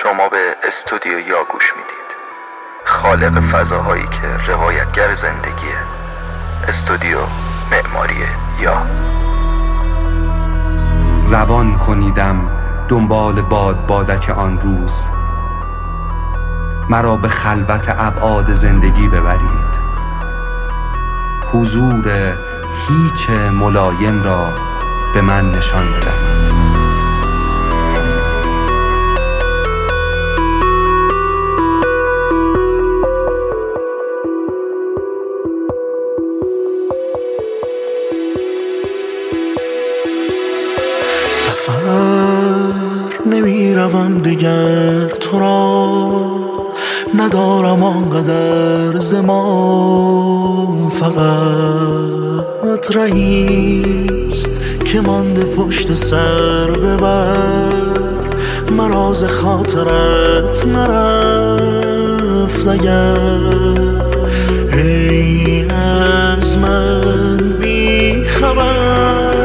شما به استودیو یا گوش میدید، خالق فضاهایی که روایتگر زندگیه. استودیو معماری یا. روان کنیدم دنبال بادک آن روز، مرا به خلوت ابعاد زندگی ببرید، حضور هیچ ملایم را به من نشان بدهید. نمی روم دیگر تو را، ندارم آنقدر زمان، فقط رئیست که مانده پشت سر ببر، مرا ز خاطرت نرفت اگر، ای از من بی خبر.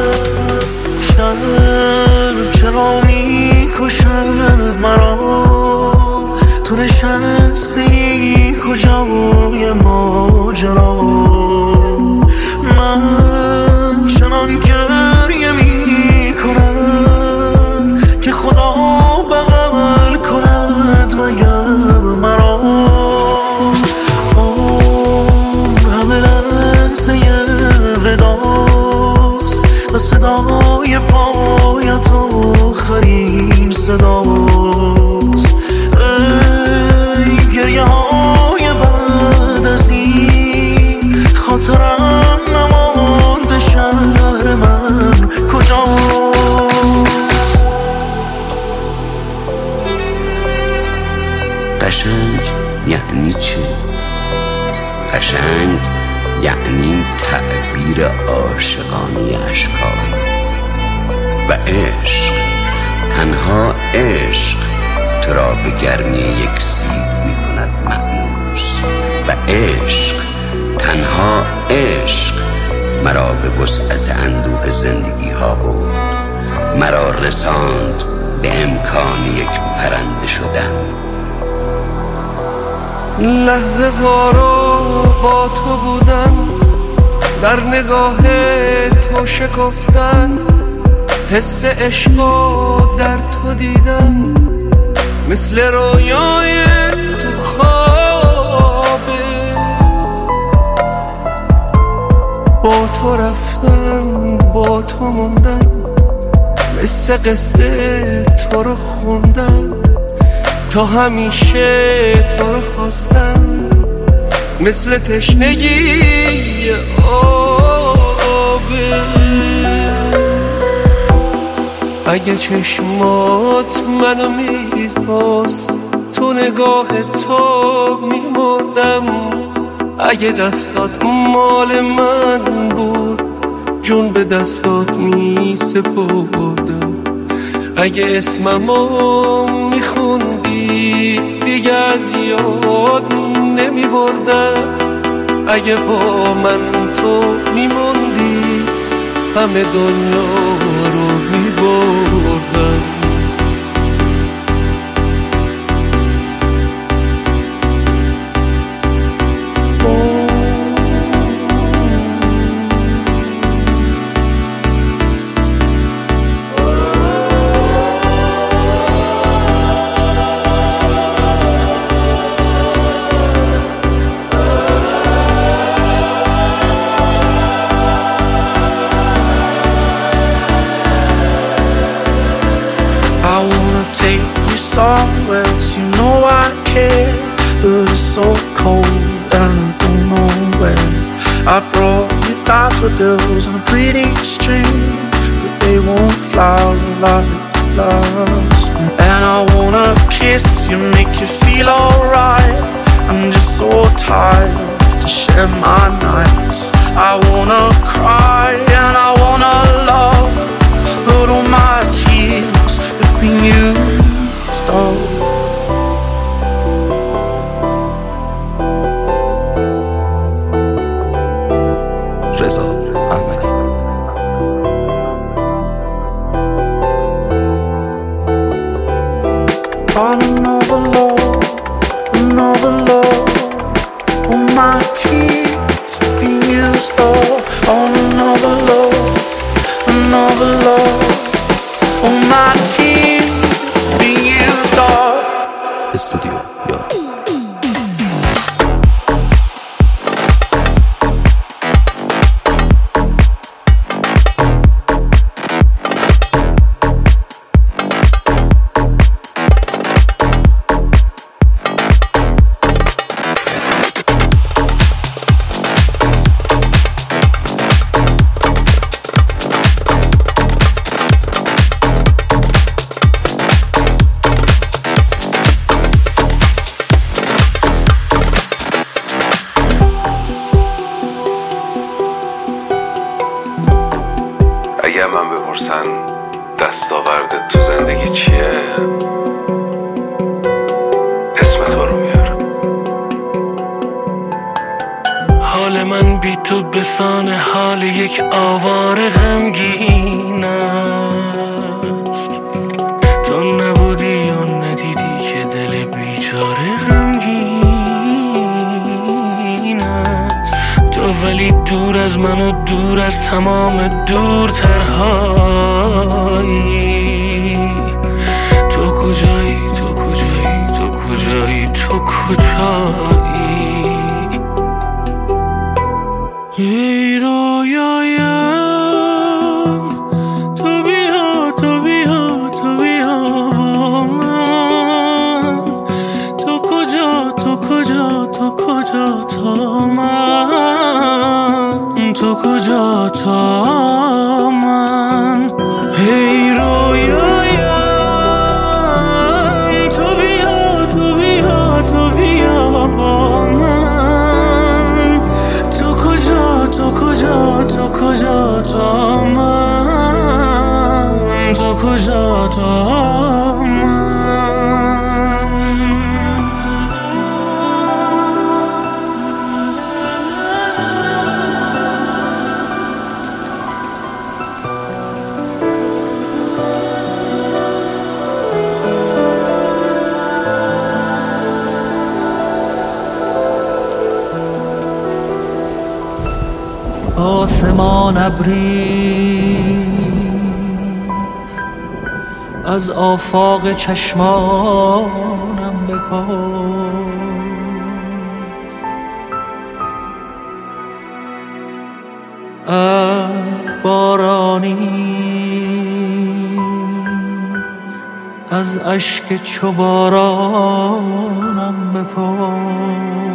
شب چرا می کشد مرا، تو نشستی کجای ماجرا، من چنان گریه می کنم که خدا بغل کند مگر مرا. همه لحظه وداست و صدای پایت آخرین صداست، ای گریه های بعد از این، خاطرم نمانده شهر من کجاست. قشنگ یعنی چی؟ قشنگ یعنی تعبیر عاشقانه اشکال و عشق. تنها عشق تو را به گرمی یک سیب می کند مأنوس و عشق، تنها عشق مرا به وسعت اندوه زندگی ها برد، مرا رساند به امکان یک پرنده شدن. لحظه وارو با تو بودن، در نگاه تو شکفتن، حس عشقو در تو دیدن، مثل رویای تو خوابه، با تو رفتن با تو موندن، مثل قصه تو رو خوندن، تا همیشه تو رو خواستن، مثل تشنگی آبه. اگه چشمات منو میخواست، تو نگاه تو میمردم، اگه دستات مال من بود، جون به دستات میسپردم، اگه اسممو میخوندی دیگه از یاد نمیبردم، اگه با من تو میموندی همه دنیا رو میبردم. Somewhere, you know I care, but it's so cold and I don't know where. I brought you daffodils on a pretty string, but they won't flower like last spring. And I wanna kiss you, make you feel alright, I'm just so tired to share my nights. I wanna cry and I wanna love, but all my tears have been used. رضا احمدی. on another love, another love. All my tears have been used up on another love, another love. All my tears have been used up. استودیو یا اگه من بپرسن دستاوردت تو زندگی چیه، اسم تو رو میارم. حال من بی تو بسان حال یک آواره غمگین است. تو نبودی و ندیدی که دل بیچاره غمگین است. تو ولی دور از من و دور از تمام دورترهایی. تو کجایی، تو کجایی، تو کجایی، تو کجایی؟ ای رویایم تو بیا، تو بیا، تو بیا با من. تو کجا، تو کجا، تو کجا تا من، تو کجا تا من. ای رویایم تو بیا، تو بیا، تو بیا با من. تو کجا، تو کجا، تو کجا تا من، تو کجا تا من. آسمان ابریست از آفاق چشمانم بپرس. بارانیست از اشک چو بارانم بپرس.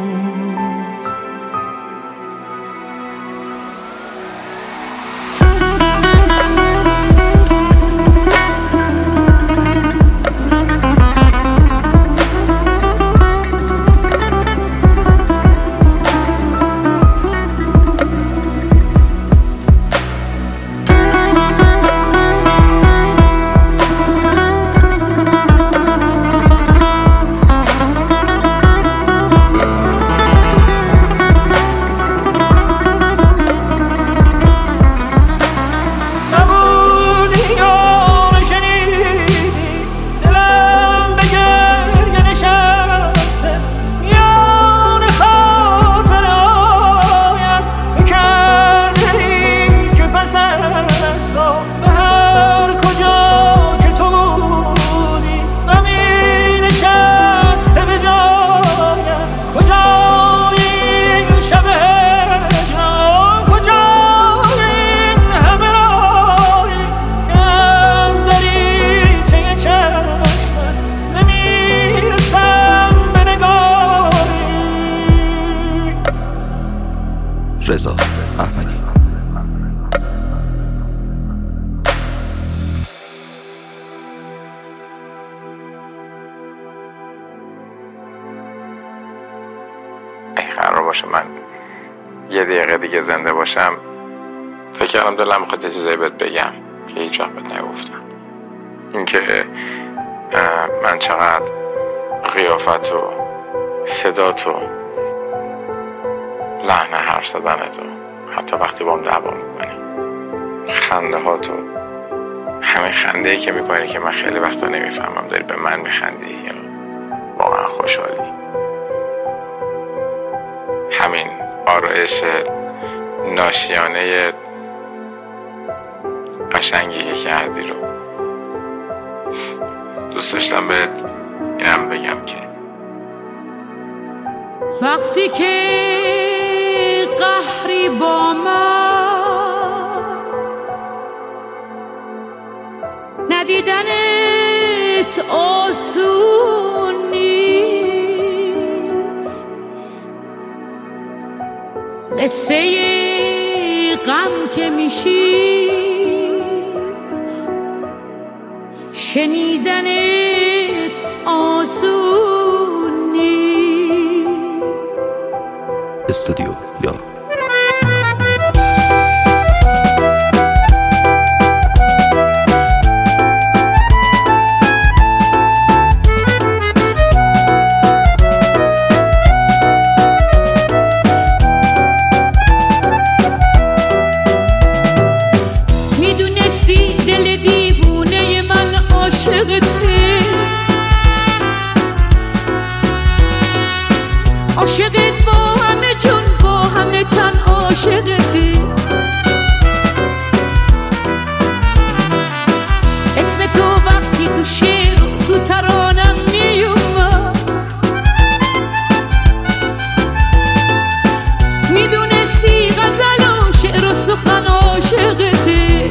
رضا احمدی. قرار باشه من یه دقیقه دیگه زنده باشم، فکر کردم دلم میخواد یه چیزایی بهت بگم که هیچ وقت بهت نگفتم. اینکه من چقدر قیافت و صدات و لحن حرف زدنت و حتی وقتی با هم دعوا میکنی خنده هاتو همین خنده‌ای که میکنی که من خیلی وقتا نمیفهمم داری به من میخندی یا واقعا خوشحالی. همین آرایش ناشیانه قشنگی که کردی رو دوست داشتم بهت اینم بگم که وقتی که قهری با من ندیدنت آسون نیست، قصه غم که میشی شنیدنت آسون نیست. استودیو یا عاشقت با همه جون با همه تن عاشقتی، اسم تو وقتی تو شعر تو ترانم میومد میدونستی غزل و شعر و سخن عاشقتی.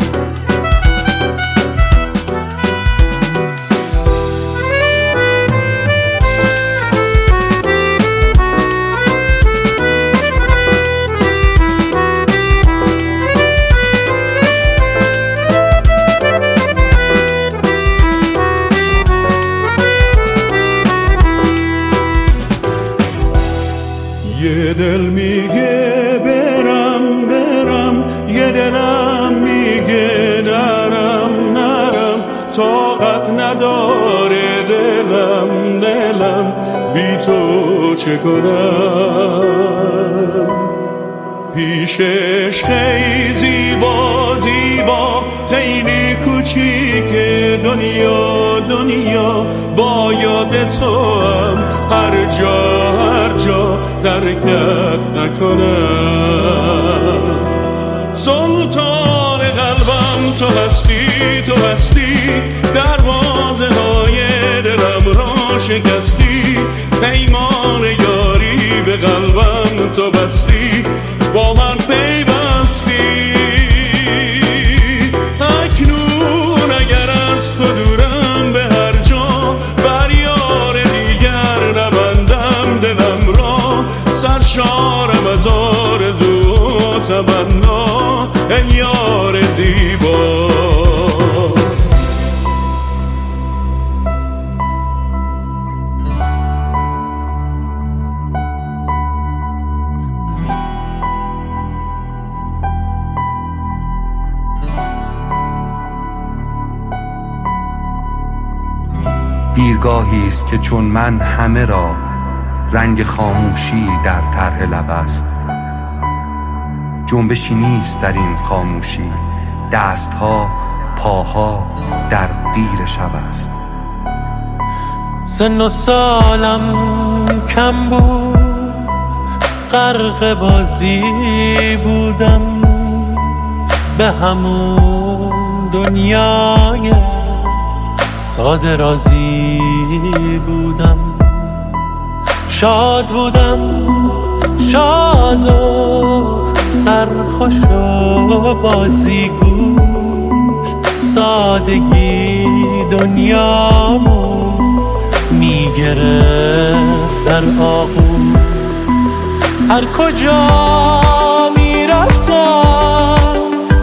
یه دل میگه برم برم، یه دلم میگه نرم نرم، طاقت نداره دلم بی تو چه کنم. پیشش خیلی زیبا خیلی کوچیکه دنیا با یاد تو هم هر جا ترکت نکنم. سلطان قلبم تو هستی دروازه های دلم را شکستی، پیمان یاری به قلبم تو بستی، با من پیوستی. اکنون اگر از تو دورم به هر جا بر یار دیگر نبندم دلم را، سرشارم از آرزو و تمنا ای یار زیبا. دیرگاهی است که چون من همه را رنگ خاموشی در طرح لب است. جنبشی نیست در این خاموشی، دستها پاها در دیر شب است. سن و سالم کم بود، غرق بازی بودم، به همون دنیای ساده رازی بودم. شاد بودم شاد و سرخوش و بازیگوش، سادگی دنیامو میگرفت در آغوش. هر کجا میرفتم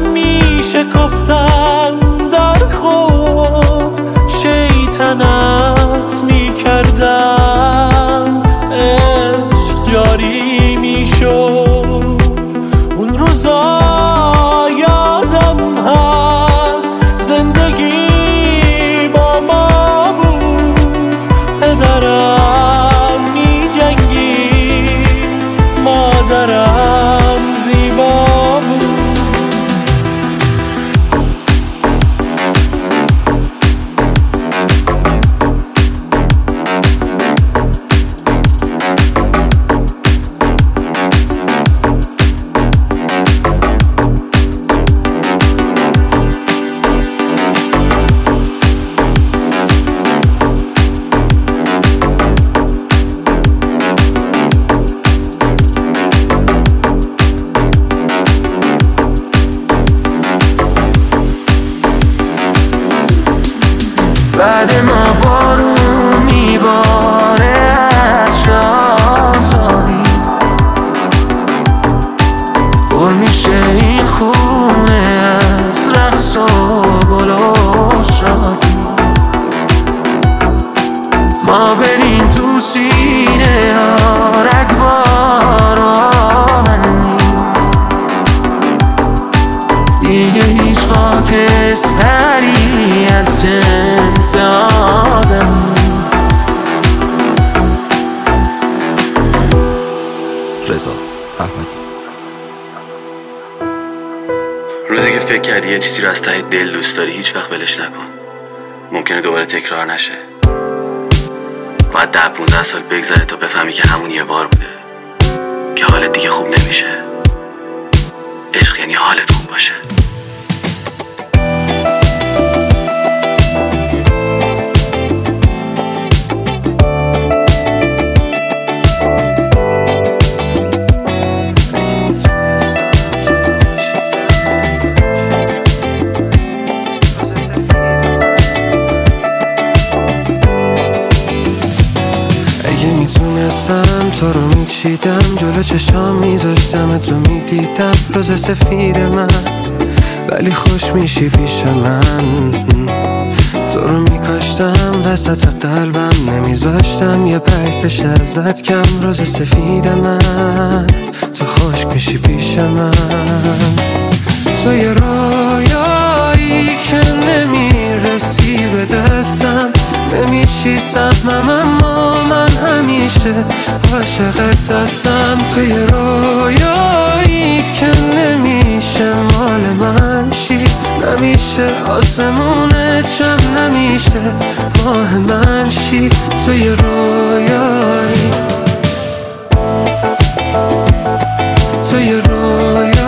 میشکفتم در خود، شیطنت میکردم عشق جاری میشد. اون روزا یادم هست زندگی با ما بود، پدرم میجنگی مادرم زیبا بود. بعد ما بارون میباره از شازاری، پر میشه این خونه از رقص و گل و شادی. ما بریم تو سینه ها رگبار من نیست دیگه، هیچ خاکستری از جنس آدم نیست. رضا احمدی. روزی که فکر کردی یه چیزی رو از ته دل دوست داری هیچ وقت ولش نکن، ممکنه دوباره تکرار نشه. باید 10-15 سال بگذره تا بفهمی که همون یه بار بوده، که حالت دیگه خوب نمیشه. عشق یعنی حالت خوب باشه. میتونستم تو رو میچیدم، جلو چشام میذاشتم تو میدیدم روز سفید من، ولی خوش میشی پیش من. تو رو میکاشتم وسط قلبم، نمیذاشتم یه برگ بشه ازت کم. روز سفید من تو خوش میشی پیش من. تو یه رویایی که نمیرسی به دستم، نمیشی سهمم اما من همیشه عاشقت هستم. تو یه رویایی که نمیشه مال من شی، نمیشه آسمونت شم، نمیشه ماه من شی. تو یه رویایی، تو یه رویایی.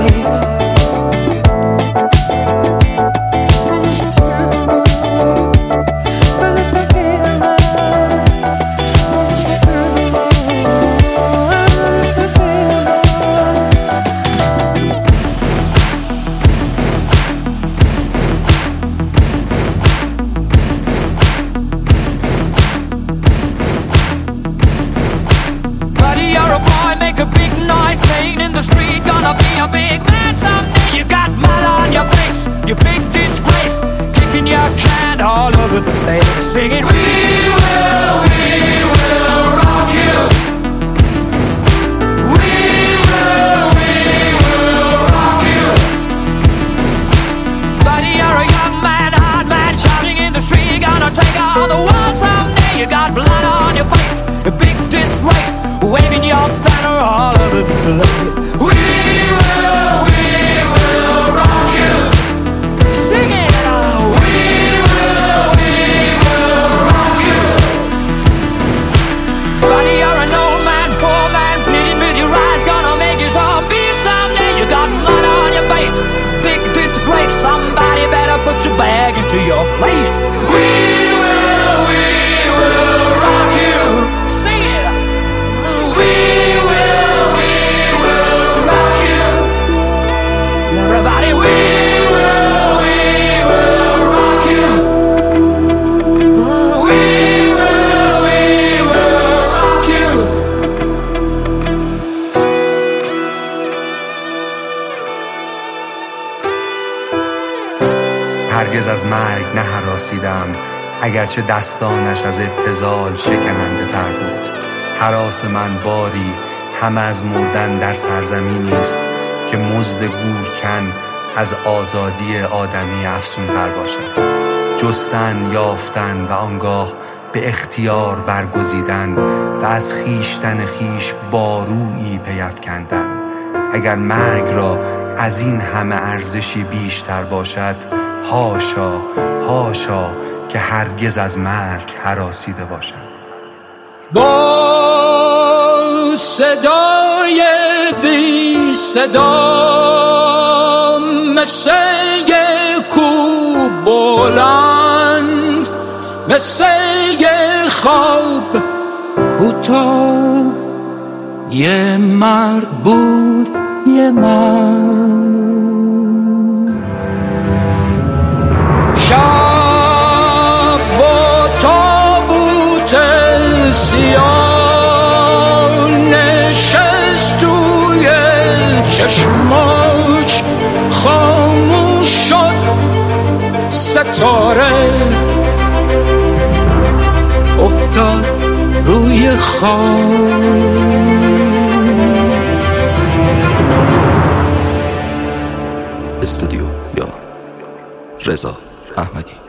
Make a big noise playing in the street, gonna be a big man someday. You got mud on your face, you big disgrace, kicking your can all over the place, singing we will rock you. We will rock you. Buddy, you're a young man, hard man, shouting in the street, gonna take on the world someday. You got blood on your face, a big disgrace, waving your banner all over the place. We will rock you. Sing it out. We will rock you. Buddy, you're an old man, poor man, pleading with your eyes, gonna make you zombie someday. You got mud on your face, big disgrace. Somebody better put your bag into your place. We will rock you. Sing it. We will rock you. Everybody, we will rock you. We will rock you. هرگز از مرگ نهراسیدم، اگرچه دستانش از ابتذال شکننده تر بود. هراس من باری همه از مردن در سرزمینی است که مزد گورکن از آزادی آدمی افزون تر باشد. جستن، یافتن و آنگاه به اختیار برگزیدن و از خیشتن خیش بارویی پیفکندن. اگر مرگ را از این همه ارزشی بیشتر باشد، هاشا هاشا که هرگز از مرگ هراسیده باشم. با صدای بی صدا مثل کوه بلند، مثل خواب کوتاه، یه مرد بود یه مرد. شب سیاه نشست توی چشماش، خاموش شد ستاره، افتاد روی خاک. استودیو یا رضا احمدی.